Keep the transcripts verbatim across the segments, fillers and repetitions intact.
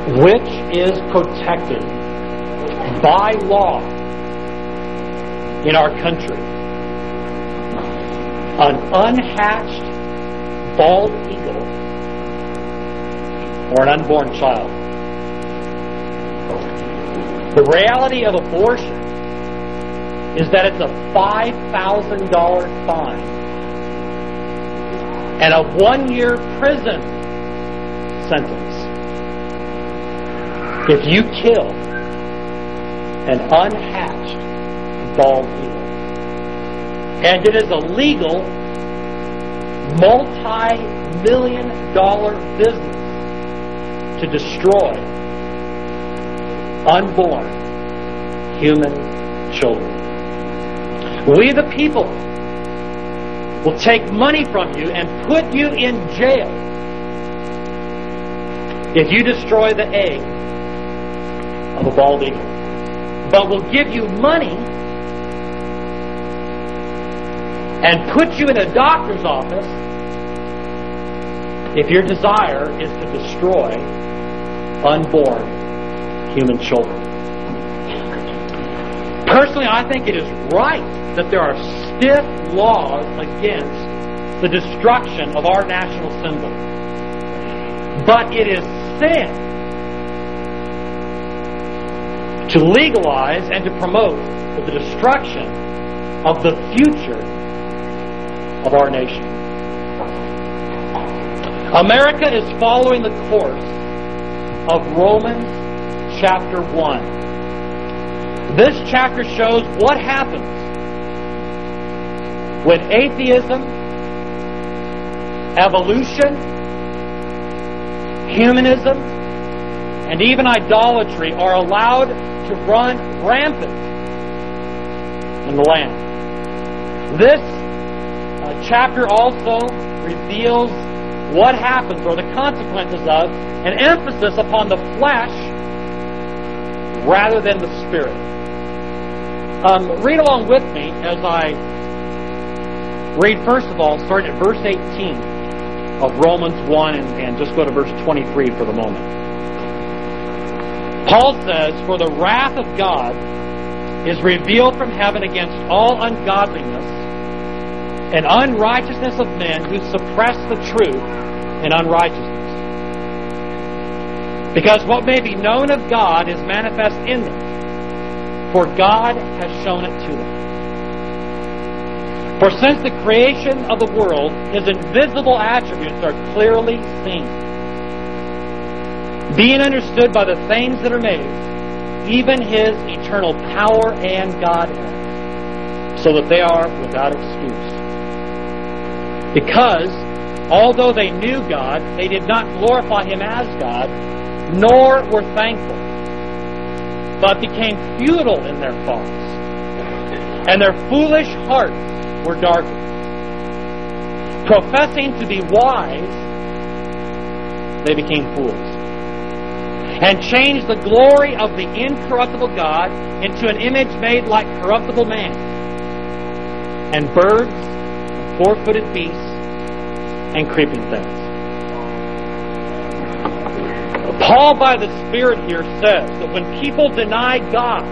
which is protected by law in our country. An unhatched bald eagle or an unborn child. The reality of abortion is that it's a five thousand dollars fine and a one-year prison sentence if you kill an unhatched bald eagle. And it is a legal, multi-million dollar business to destroy unborn human children. We the people will take money from you and put you in jail if you destroy the egg of a bald eagle. But we'll give you money and put you in a doctor's office if your desire is to destroy unborn human children. Personally, I think it is right that there are stiff laws against the destruction of our national symbol. But it is sin to legalize and to promote the destruction of the future of our nation. America is following the course of Romans chapter one. This chapter shows what happens when atheism, evolution, humanism, and even idolatry are allowed to run rampant in the land. This uh, chapter also reveals what happens, or the consequences of, an emphasis upon the flesh rather than the spirit. Um, read along with me as I read, first of all, starting at verse eighteen of Romans one, and, and just go to verse twenty-three for the moment. Paul says, "For the wrath of God is revealed from heaven against all ungodliness and unrighteousness of men who suppress the truth in unrighteousness. Because what may be known of God is manifest in them, for God has shown it to them. For since the creation of the world, His invisible attributes are clearly seen, being understood by the things that are made, even His eternal power and Godhead, so that they are without excuse. Because, although they knew God, they did not glorify Him as God, nor were thankful, but became futile in their thoughts, and their foolish hearts were darkened. Professing to be wise, they became fools, and changed the glory of the incorruptible God into an image made like corruptible man, and birds, and four-footed beasts, and creeping things." Paul, by the Spirit here, says that when people deny God,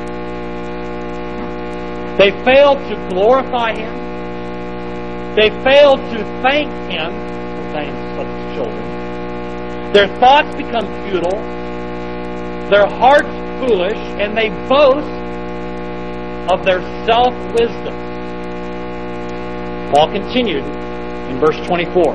they fail to glorify Him, they fail to thank Him for things such as children, their thoughts become futile, their hearts foolish, and they boast of their self-wisdom. Paul continued in verse twenty-four.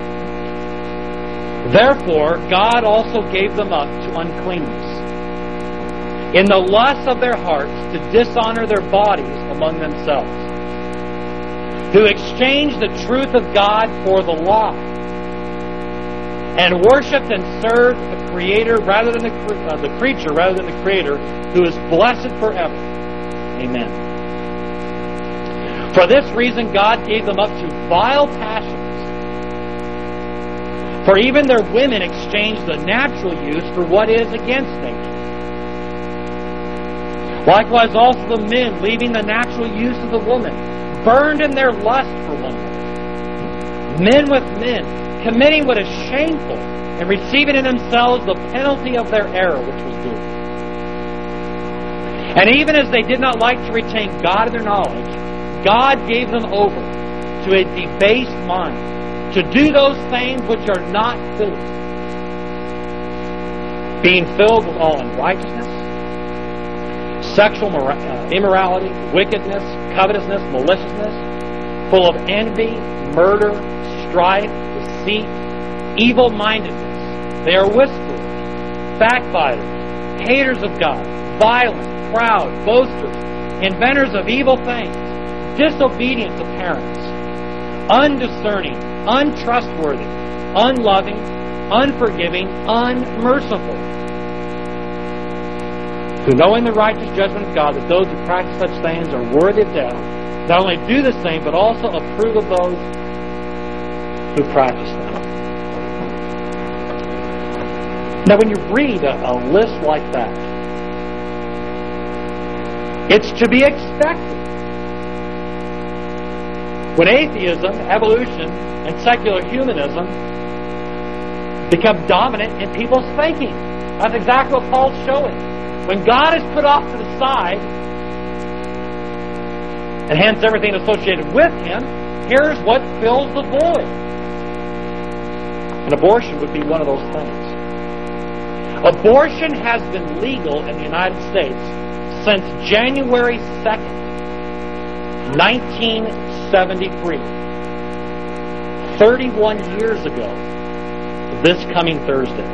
"Therefore, God also gave them up to uncleanness, in the lust of their hearts, to dishonor their bodies among themselves, who exchanged the truth of God for the lie, and worshipped and served the Creator rather than the, uh, the creature rather than the Creator, who is blessed forever. Amen. For this reason, God gave them up to vile passions. For even their women exchanged the natural use for what is against nature. Likewise also the men, leaving the natural use of the woman, burned in their lust for one another, men with men, committing what is shameful and receiving in themselves the penalty of their error, which was due. And even as they did not like to retain God in their knowledge, God gave them over to a debased mind, to do those things which are not fitting, being filled with all unrighteousness, sexual immorality, wickedness, covetousness, maliciousness, full of envy, murder, strife, deceit, evil-mindedness. They are whisperers, backbiters, haters of God, violent, proud, boasters, inventors of evil things, disobedient to parents, undiscerning, untrustworthy, unloving, unforgiving, unmerciful, who knowing the righteous judgment of God, that those who practice such things are worthy of death, not only do the same, but also approve of those who practice them. Now, when you read a, a list like that, it's to be expected. When atheism, evolution, and secular humanism become dominant in people's thinking, that's exactly what Paul's showing. When God is put off to the side, and hence everything associated with Him, here's what fills the void. And abortion would be one of those things. Abortion has been legal in the United States since January second, nineteen seventy-three. thirty-one years ago, this coming Thursday.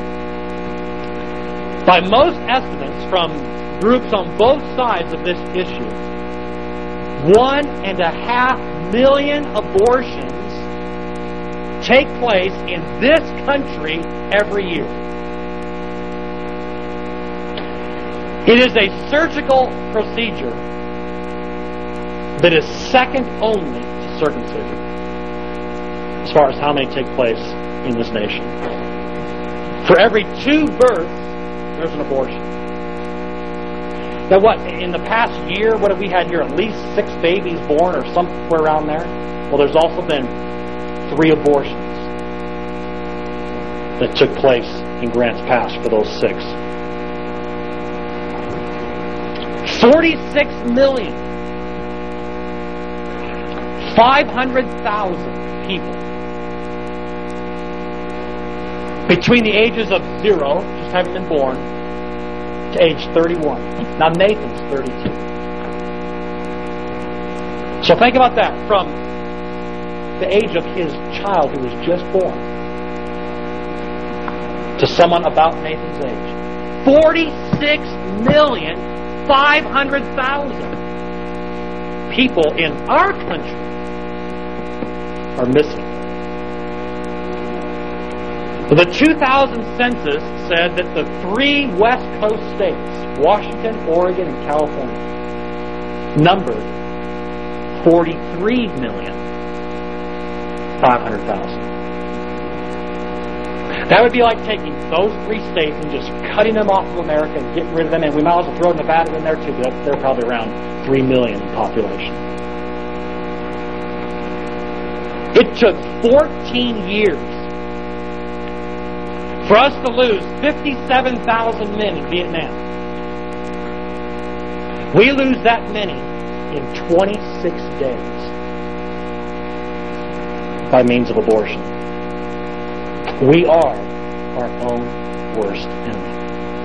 By most estimates from groups on both sides of this issue, one and a half million abortions take place in this country every year. It is a surgical procedure that is second only to circumcision as far as how many take place in this nation. For every two births, there's an abortion. Now what, in the past year, what have we had here? At least six babies born or somewhere around there? Well, there's also been three abortions that took place in Grants Pass for those six. forty-six million, five hundred thousand people between the ages of zero, just having been born, to age thirty-one. Now Nathan's thirty-two. So think about that. From the age of his child who was just born to someone about Nathan's age. forty-six million, five hundred thousand people in our country are missing. The two thousand census said that the three West Coast states, Washington, Oregon, and California, numbered forty-three million, five hundred thousand. That would be like taking those three states and just cutting them off of America and getting rid of them, and we might as well throw Nevada in there too, but they're probably around three million in population. It took fourteen years for us to lose fifty-seven thousand men in Vietnam. We lose that many in twenty-six days by means of abortion. We are our own worst enemy.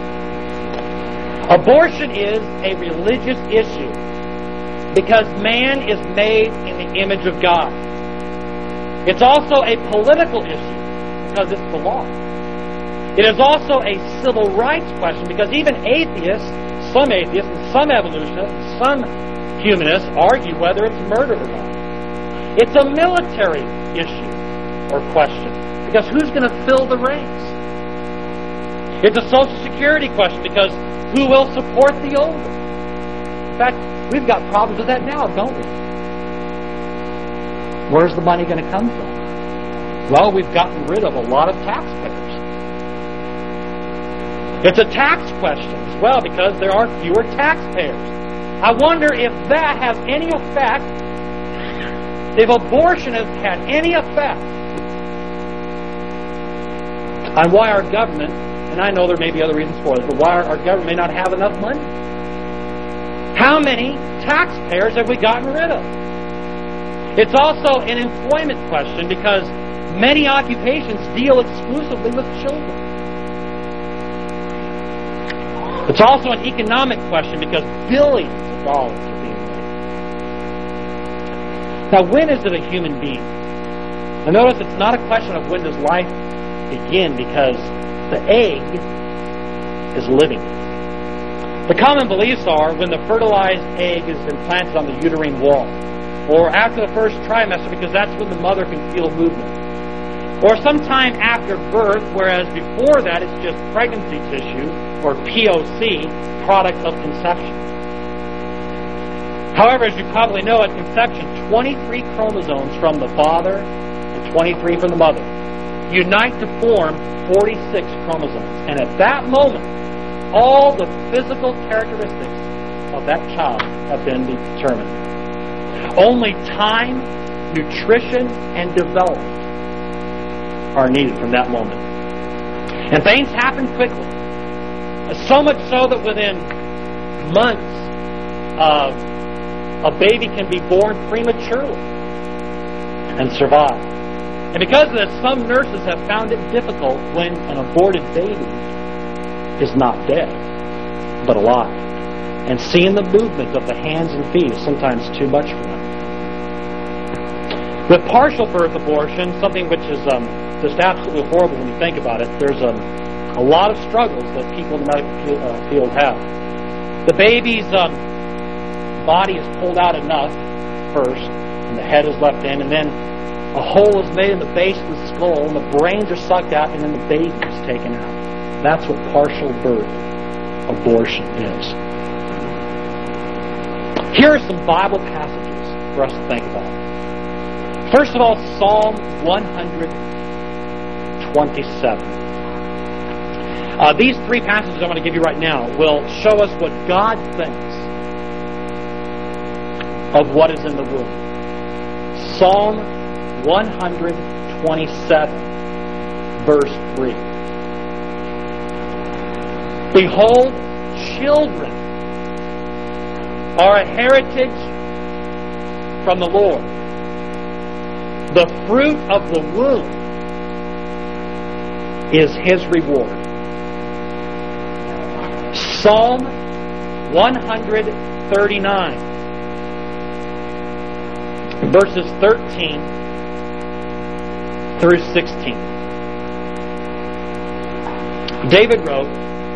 Abortion is a religious issue because man is made in the image of God. It's also a political issue because it's the law. It is also a civil rights question because even atheists, some atheists, and some evolutionists, some humanists argue whether it's murder or not. It's a military issue or question because who's going to fill the ranks? It's a Social Security question because who will support the older? In fact, we've got problems with that now, don't we? Where's the money going to come from? Well, we've gotten rid of a lot of taxpayers. It's a tax question as well because there are fewer taxpayers. I wonder if that has any effect, if abortion has had any effect on why our government, and I know there may be other reasons for it, but why our government may not have enough money. How many taxpayers have we gotten rid of? It's also an employment question because many occupations deal exclusively with children. It's also an economic question because billions of dollars are being made. Now, when is it a human being? Now notice it's not a question of when does life begin because the egg is living. The common beliefs are when the fertilized egg is implanted on the uterine wall, or after the first trimester because that's when the mother can feel movement, or sometime after birth, whereas before that it's just pregnancy tissue, or P O C, product of conception. However, as you probably know, at conception, twenty-three chromosomes from the father and twenty-three from the mother unite to form forty-six chromosomes. And at that moment, all the physical characteristics of that child have been determined. Only time, nutrition, and development are needed from that moment. And things happen quickly. So much so that within months, uh, a baby can be born prematurely and survive. And because of this, some nurses have found it difficult when an aborted baby is not dead, but alive. And seeing the movement of the hands and feet is sometimes too much for them. With partial birth abortion, something which is um, just absolutely horrible when you think about it, there's um, a lot of struggles that people in the medical uh, field have. The baby's um, body is pulled out enough first, and the head is left in, and then a hole is made in the base of the skull, and the brains are sucked out, and then the baby is taken out. That's what partial birth abortion is. Here are some Bible passages for us to think about. First of all, Psalm one twenty-seven. Uh, these three passages I'm going to give you right now will show us what God thinks of what is in the womb. Psalm one twenty-seven, verse three. Behold, children are a heritage from the Lord. The fruit of the womb is His reward. Psalm one thirty-nine, verses thirteen through sixteen. David wrote,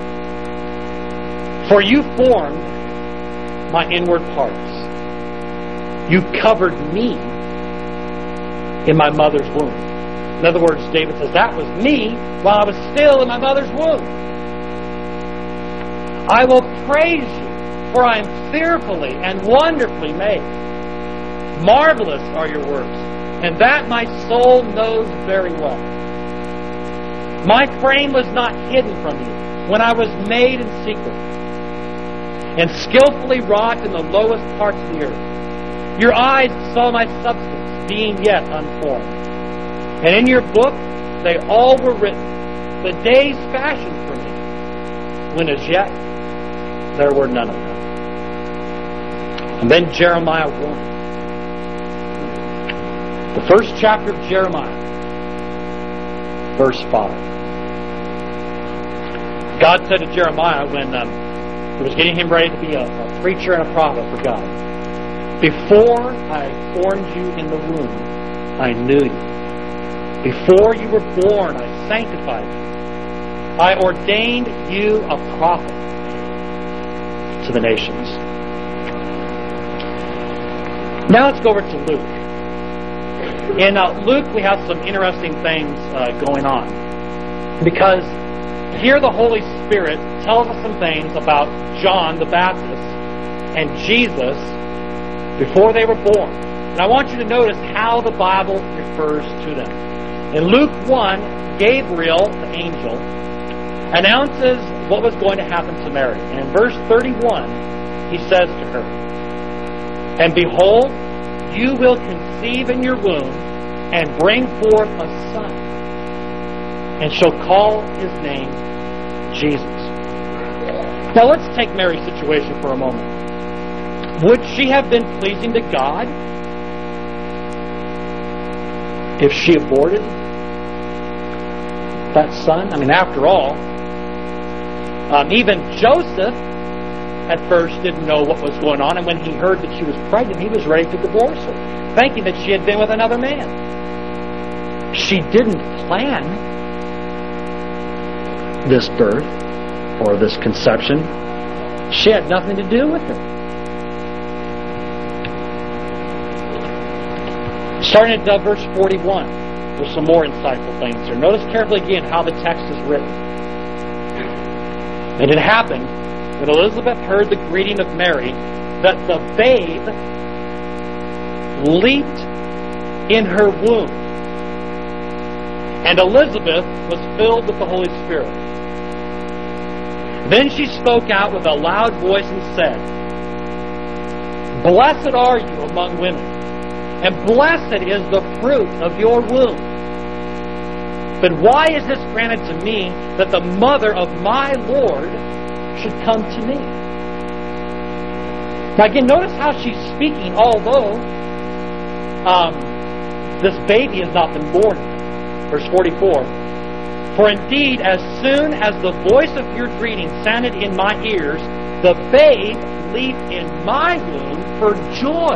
"For you formed my inward parts. You covered me in my mother's womb." In other words, David says, that was me while I was still in my mother's womb. "I will praise you, for I am fearfully and wonderfully made. Marvelous are your works, and that my soul knows very well. My frame was not hidden from you when I was made in secret, and skillfully wrought in the lowest parts of the earth. Your eyes saw my substance, being yet unformed. And in your book they all were written, the days fashioned for me, when as yet there were none of them." And then Jeremiah one. The first chapter of Jeremiah, verse five. God said to Jeremiah when um, He was getting him ready to be a, a preacher and a prophet for God, "Before I formed you in the womb, I knew you. Before you were born, I sanctified you. I ordained you a prophet to the nations." Now let's go over to Luke. In uh, Luke, we have some interesting things uh, going on. Because here the Holy Spirit tells us some things about John the Baptist and Jesus before they were born. And I want you to notice how the Bible refers to them. In Luke one, Gabriel, the angel, announces what was going to happen to Mary. And in verse thirty-one, he says to her, "And behold, you will conceive in your womb and bring forth a son, and shall call his name Jesus. Now let's take Mary's situation for a moment. Would she have been pleasing to God if she aborted that son? I mean, after all, um, even Joseph at first didn't know what was going on, and when he heard that she was pregnant, he was ready to divorce her, thinking that she had been with another man. She didn't plan this birth or this conception. She had nothing to do with it. Starting at uh, verse forty-one, there's some more insightful things here. Notice carefully again how the text is written. And it happened when Elizabeth heard the greeting of Mary that the babe leaped in her womb. And Elizabeth was filled with the Holy Spirit. Then she spoke out with a loud voice and said, "Blessed are you among women, and blessed is the fruit of your womb. But why is this granted to me, that the mother of my Lord should come to me?" Now again, notice how she's speaking, although um, this baby has not been born. Verse forty-four, "For indeed, as soon as the voice of your greeting sounded in my ears, the babe leaped in my womb for joy."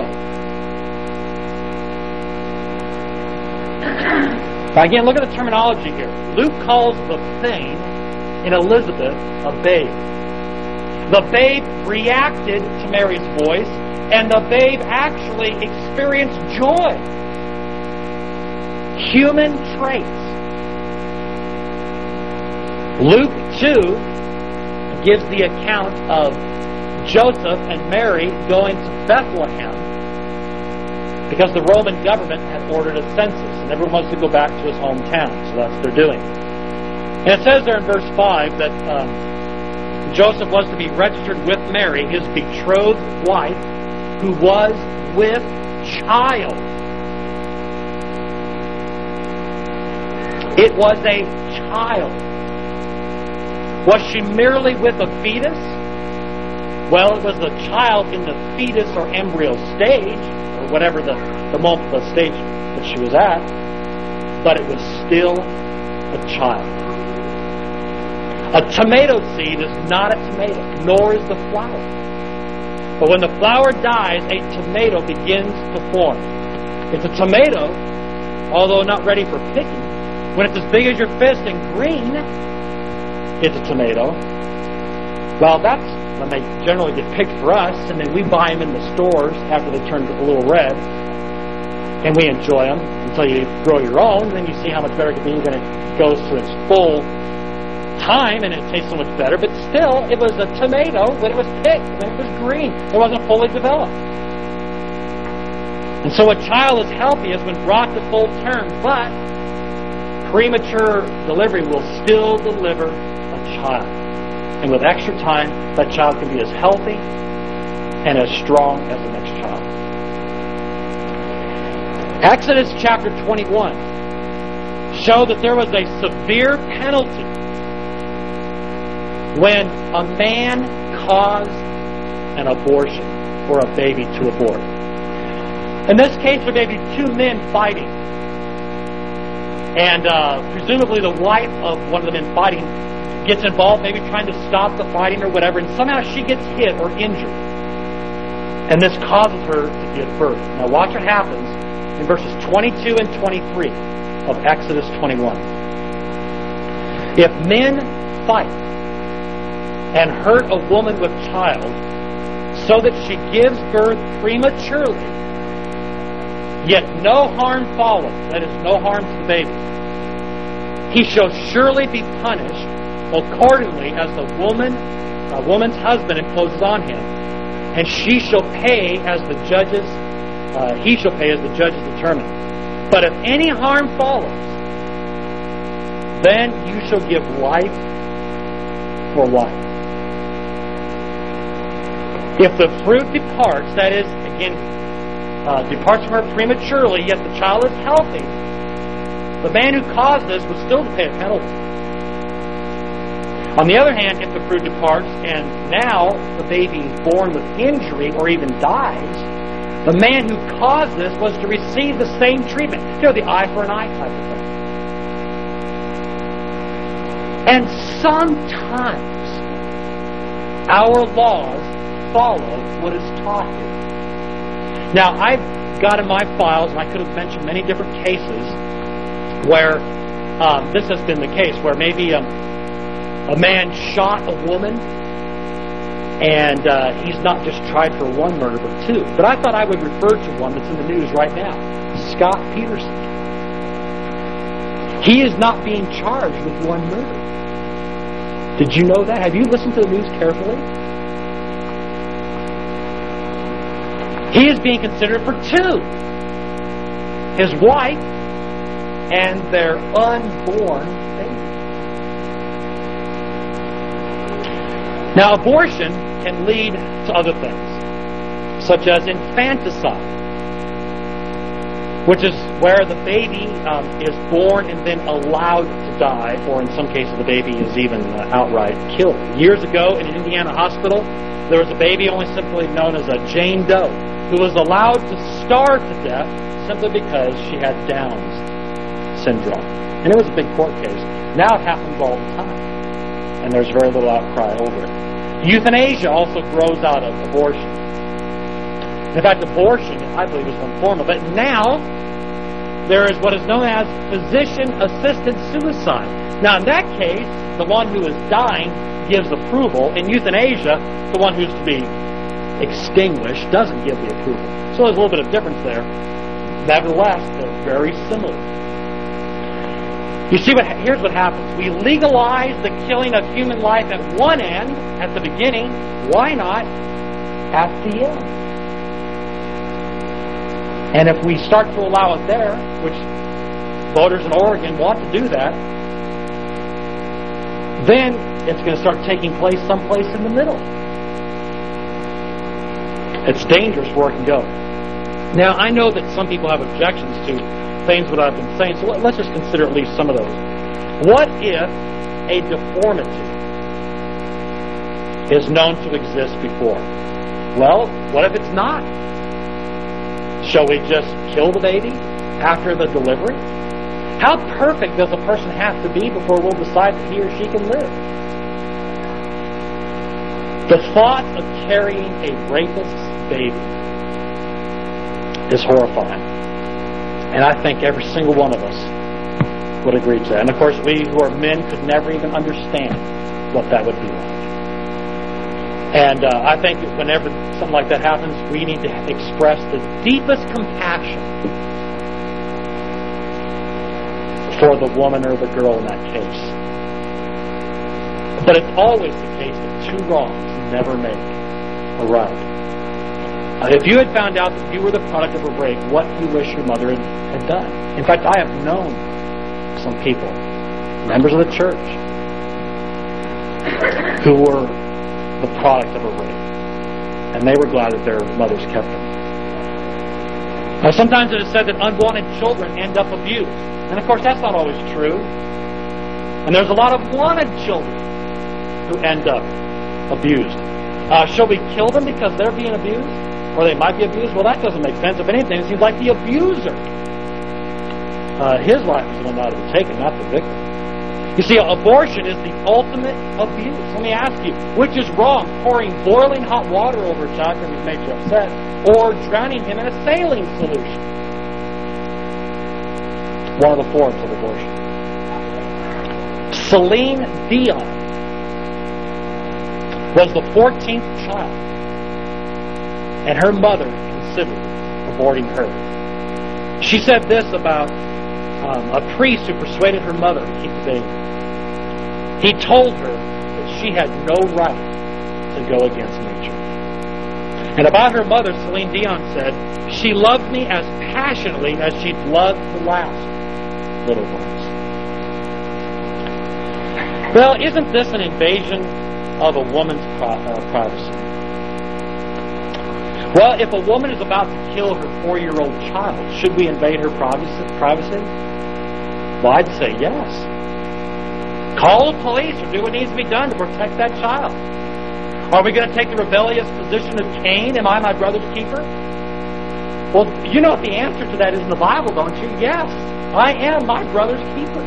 Now again, look at the terminology here. Luke calls the thing in Elizabeth a babe. The babe reacted to Mary's voice, and the babe actually experienced joy. Human traits. Luke two gives the account of Joseph and Mary going to Bethlehem because the Roman government had ordered a census, and everyone wants to go back to his hometown, so that's what they're doing. And it says there in verse five that um, Joseph was to be registered with Mary, his betrothed wife, who was with child. It was a child. Was she merely with a fetus? Well, it was a child in the fetus or embryo stage, or whatever the, the moment, the stage that she was at, but it was still a child. A tomato seed is not a tomato, nor is the flower. But when the flower dies, a tomato begins to form. It's a tomato, although not ready for picking. When it's as big as your fist and green, it's a tomato. Well, that's when they generally get picked for us, and then we buy them in the stores after they turn a little red, and we enjoy them until you grow your own. Then you see how much better it can be when it goes to its full time, and it tastes so much better. But still, it was a tomato when it was picked, when it was green. It wasn't fully developed. And so a child is healthiest when brought to full term, but premature delivery will still deliver a child. And with extra time, that child can be as healthy and as strong as the next child. Exodus chapter twenty-one showed that there was a severe penalty when a man caused an abortion or a baby to abort. In this case, there may be two men fighting. And uh, presumably the wife of one of the men fighting gets involved, maybe trying to stop the fighting or whatever, and somehow she gets hit or injured. And this causes her to give birth. Now watch what happens in verses twenty-two and twenty-three of Exodus twenty-one. If men fight and hurt a woman with child so that she gives birth prematurely, yet no harm follows, that is, no harm to the baby, he shall surely be punished accordingly as the woman, a woman's husband imposes on him, and she shall pay as the judges, uh, he shall pay as the judges determine. But if any harm follows, then you shall give life for life. If the fruit departs, that is, again, uh, departs from her prematurely, yet the child is healthy, The man who caused this was still to pay a penalty. On the other hand, if the fruit departs and now the baby is born with injury or even dies, the man who caused this was to receive the same treatment. You know, the eye for an eye type of thing. And sometimes our laws follow what is taught here. Now, I've got in my files, and I could have mentioned many different cases where um, this has been the case, where maybe um, a man shot a woman, and uh, he's not just tried for one murder, but two. But I thought I would refer to one that's in the news right now, Scott Peterson. He is not being charged with one murder. Did you know that? Have you listened to the news carefully? He is being considered for two. His wife and their unborn baby. Now, abortion can lead to other things, such as infanticide, which is where the baby um, is born and then allowed to die, or in some cases the baby is even uh, outright killed. Years ago in an Indiana hospital, there was a baby only simply known as a Jane Doe, who was allowed to starve to death simply because she had Down's syndrome. And it was a big court case. Now it happens all the time, and there's very little outcry over it. Euthanasia also grows out of abortion. In fact, abortion, I believe, is one form of it. Now, there is what is known as physician-assisted suicide. Now, in that case, the one who is dying gives approval. In euthanasia, the one who's to be extinguished doesn't give the approval. So there's a little bit of difference there. Nevertheless, they're very similar. You see, what here's what happens. We legalize the killing of human life at one end, at the beginning. Why not at the end? And if we start to allow it there, which voters in Oregon want to do that, then it's going to start taking place someplace in the middle. It's dangerous where it can go. Now, I know that some people have objections to things that I've been saying, so let's just consider at least some of those. What if a deformity is known to exist before? Well, what if it's not? Shall we just kill the baby after the delivery? How perfect does a person have to be before we'll decide that he or she can live? The thought of carrying a rapist's baby is horrifying. And I think every single one of us would agree to that. And of course, we who are men could never even understand what that would be like. And uh, I think that whenever something like that happens, we need to express the deepest compassion for the woman or the girl in that case. But it's always the case that two wrongs never make a right. Uh, if you had found out that you were the product of a rape, what do you wish your mother had, had done? In fact, I have known some people, members of the church, who were the product of a rape, and they were glad that their mothers kept them. Now, sometimes it is said that unwanted children end up abused, and of course that's not always true. And there's a lot of wanted children who end up abused. Uh, shall we kill them because they're being abused, or they might be abused? Well, that doesn't make sense. If anything, it seems like the abuser, uh, his life is the one that ought to be taken, not the victim. You see, abortion is the ultimate abuse. Let me ask you, which is wrong? Pouring boiling hot water over a child because he's made you upset, or drowning him in a saline solution? One of the forms of abortion. Celine Dion was the fourteenth child, and her mother considered aborting her. She said this about um, a priest who persuaded her mother to keep the baby. He told her that she had no right to go against nature. And about her mother, Celine Dion said, "She loved me as passionately as she'd loved the last little ones." Well, isn't this an invasion of a woman's pri- uh, privacy? Well, if a woman is about to kill her four-year-old child, should we invade her privacy? Well, I'd say yes. Call the police or do what needs to be done to protect that child. Are we going to take the rebellious position of Cain? Am I my brother's keeper? Well, you know what the answer to that is in the Bible, don't you? Yes, I am my brother's keeper.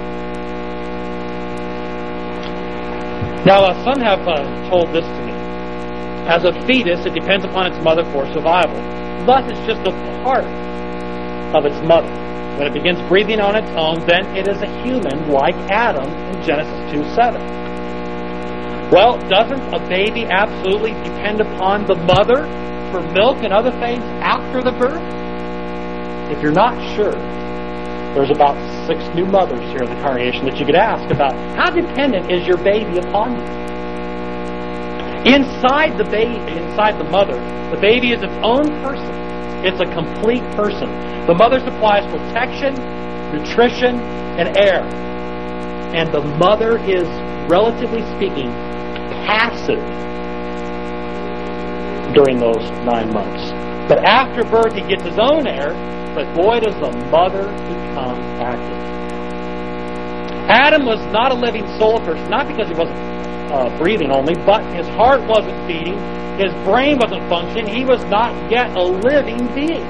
Now, uh, some have uh, told this to me. As a fetus, it depends upon its mother for survival. Thus, it's just a part of its mother. When it begins breathing on its own, then it is a human like Adam in Genesis two seven. Well, doesn't a baby absolutely depend upon the mother for milk and other things after the birth? If you're not sure, there's about six new mothers here in the congregation that you could ask about how dependent is your baby upon you. Inside the baby, inside the mother, the baby is its own person. It's a complete person. The mother supplies protection, nutrition, and air. And the mother is, relatively speaking, passive during those nine months. But after birth, he gets his own air, but boy, does the mother become active. Adam was not a living soul at first, not because he wasn't uh, breathing only, but his heart wasn't beating, his brain wasn't functioning, he was not yet a living being.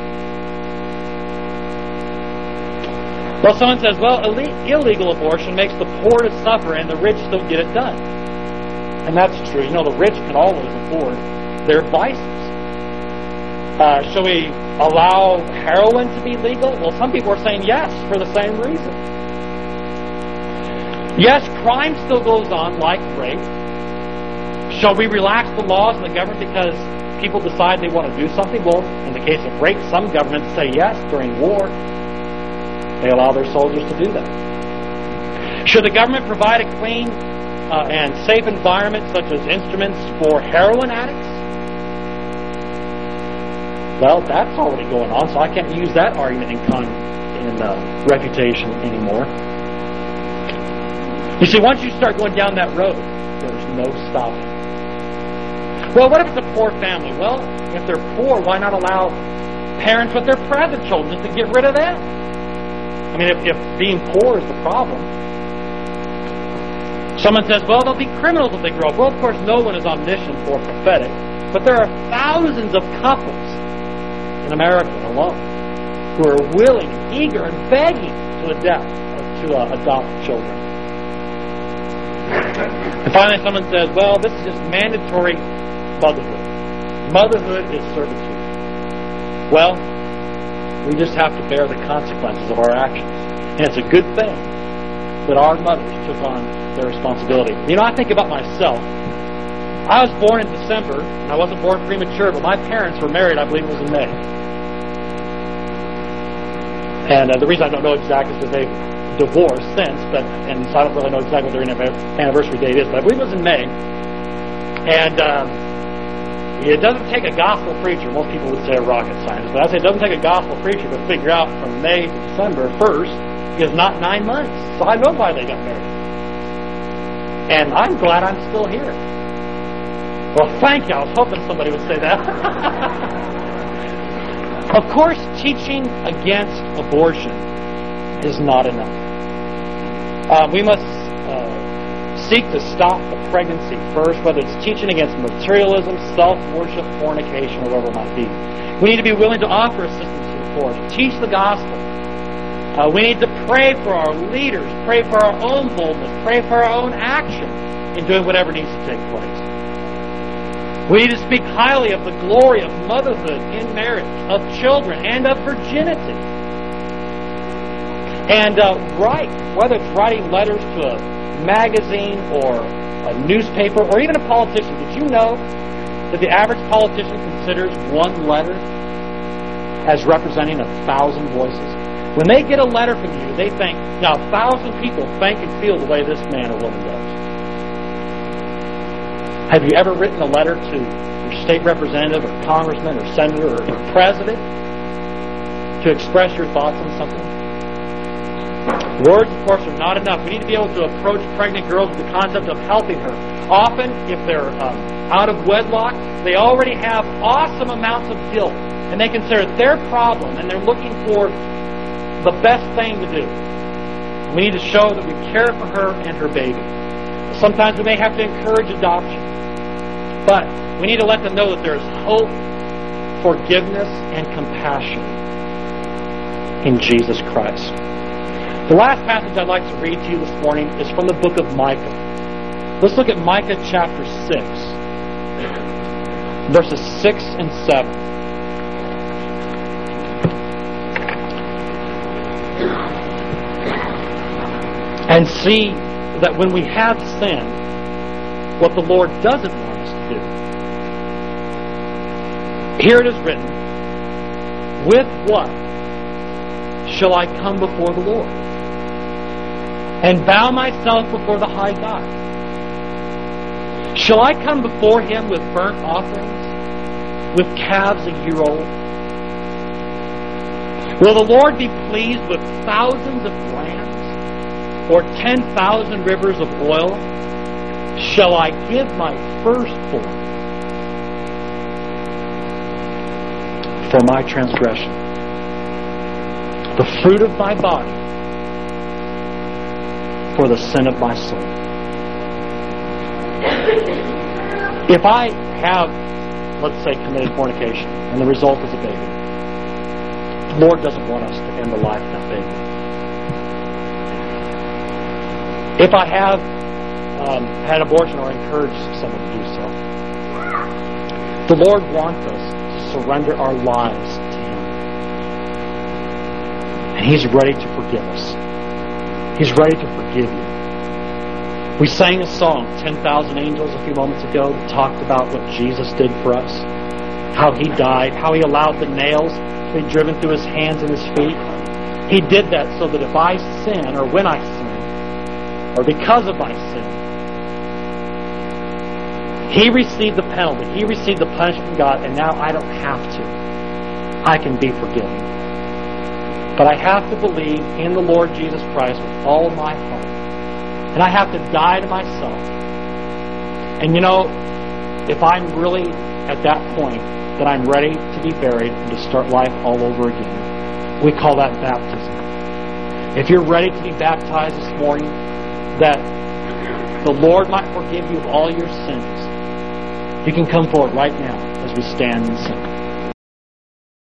Well, someone says, well, illegal abortion makes the poor to suffer and the rich still get it done. And that's true. You know, the rich can always afford their vices. Uh, shall we allow heroin to be legal? Well, some people are saying yes for the same reason. Yes, crime still goes on, like rape. Shall we relax the laws in the government because people decide they want to do something? Well, in the case of rape, some governments say yes during war. They allow their soldiers to do that. Should the government provide a clean uh, and safe environment, such as instruments for heroin addicts? Well, that's already going on, so I can't use that argument in, con in uh, refutation anymore. You see, once you start going down that road, there's no stopping. Well, what if it's a poor family? Well, if they're poor, why not allow parents with their present children just to get rid of that? I mean, if, if being poor is the problem. Someone says, well, they'll be criminals if they grow up. Well, of course, no one is omniscient or prophetic, but there are thousands of couples in America alone who are willing, eager, and begging to adopt, to uh, adopt children. And finally, someone says, well, this is just mandatory motherhood. Motherhood is servitude. Well, we just have to bear the consequences of our actions. And it's a good thing that our mothers took on their responsibility. You know, I think about myself. I was born in December, and I wasn't born premature, but my parents were married, I believe it was in May. And uh, the reason I don't know exactly is because they've divorced since, but and so I don't really know exactly what their anniversary date is, but I believe it was in May. And um, it doesn't take a gospel preacher. Most people would say a rocket scientist, but I say it doesn't take a gospel preacher to figure out from May to December first is not nine months. So I know why they got married. And I'm glad I'm still here. Well, thank you. I was hoping somebody would say that. Of course, teaching against abortion is not enough. Uh, we must uh, seek to stop the pregnancy first, whether it's teaching against materialism, self-worship, fornication, or whatever it might be. We need to be willing to offer assistance to the poor, to teach the gospel. Uh, we need to pray for our leaders, pray for our own boldness, pray for our own action in doing whatever needs to take place. We need to speak highly of the glory of motherhood in marriage, of children, and of virginity. And uh, write, whether it's writing letters to a magazine or a newspaper or even a politician. Did you know that the average politician considers one letter as representing a thousand voices? When they get a letter from you, they think, now a thousand people think and feel the way this man or woman does. Have you ever written a letter to your state representative or congressman or senator or, or president to express your thoughts on something? Words, of course, are not enough. We need to be able to approach pregnant girls with the concept of helping her. Often, if they're um, out of wedlock, they already have awesome amounts of guilt, and they consider it their problem, and they're looking for the best thing to do. We need to show that we care for her and her baby. Sometimes we may have to encourage adoption. But we need to let them know that there is hope, forgiveness, and compassion in Jesus Christ. The last passage I'd like to read to you this morning is from the book of Micah. Let's look at Micah chapter six, verses six and seven. And see that when we have sinned, what the Lord doesn't want us to do. Here it is written, with what shall I come before the Lord and bow myself before the high God? Shall I come before Him with burnt offerings, with calves a year old? Will the Lord be pleased with thousands of lambs, or ten thousand rivers of oil? Shall I give my firstborn for my transgression, the fruit of my body for the sin of my soul? If I have, let's say, committed fornication, and the result is a baby, the Lord doesn't want us to end the life of that baby. If I have um, had abortion or encouraged someone to do so, the Lord wants us to surrender our lives to Him. And He's ready to forgive us. He's ready to forgive you. We sang a song, ten thousand Angels, a few moments ago that talked about what Jesus did for us. How He died, how He allowed the nails to be driven through His hands and His feet. He did that so that if I sin, or when I sin, or because of my sin, He received the penalty. He received the punishment from God, and now I don't have to. I can be forgiven. But I have to believe in the Lord Jesus Christ with all my heart. And I have to die to myself. And you know, if I'm really at that point that I'm ready to be buried and to start life all over again, we call that baptism. If you're ready to be baptized this morning, that the Lord might forgive you of all your sins, you can come forward right now as we stand and sing.